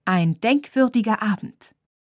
Ein denkwürdiger Abend.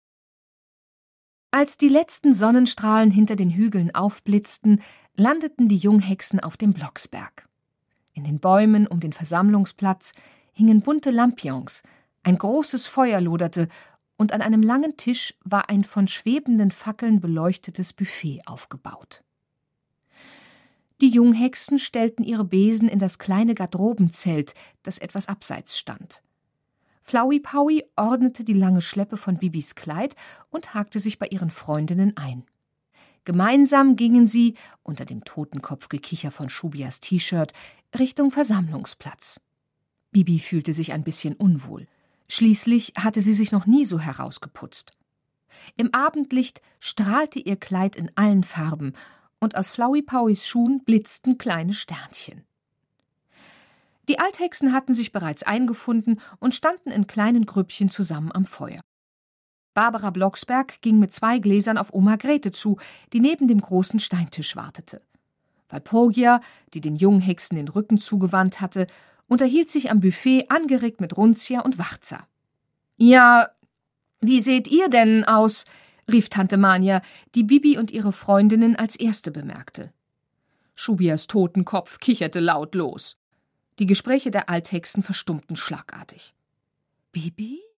Als die letzten Sonnenstrahlen hinter den Hügeln aufblitzten, landeten die Junghexen auf dem Blocksberg. In den Bäumen um den Versammlungsplatz hingen bunte Lampions, ein großes Feuer loderte, und an einem langen Tisch war ein von schwebenden Fackeln beleuchtetes Buffet aufgebaut. Die Junghexen stellten ihre Besen in das kleine Garderobenzelt, das etwas abseits stand. Flauwi-Paui ordnete die lange Schleppe von Bibis Kleid und hakte sich bei ihren Freundinnen ein. Gemeinsam gingen sie, unter dem Totenkopfgekicher von Schubias T-Shirt, Richtung Versammlungsplatz. Bibi fühlte sich ein bisschen unwohl. Schließlich hatte sie sich noch nie so herausgeputzt. Im Abendlicht strahlte ihr Kleid in allen Farben, und aus Flauwi-Pauis Schuhen blitzten kleine Sternchen. Die Althexen hatten sich bereits eingefunden und standen in kleinen Grüppchen zusammen am Feuer. Barbara Blocksberg ging mit 2 Gläsern auf Oma Grete zu, die neben dem großen Steintisch wartete. Walpurgia, die den Junghexen den Rücken zugewandt hatte, unterhielt sich am Buffet angeregt mit Runzia und Warza. »Ja, wie seht ihr denn aus?« rief Tante Manja, die Bibi und ihre Freundinnen als erste bemerkte. Schubias Totenkopf kicherte laut los. Die Gespräche der Althexen verstummten schlagartig. »Bibi?«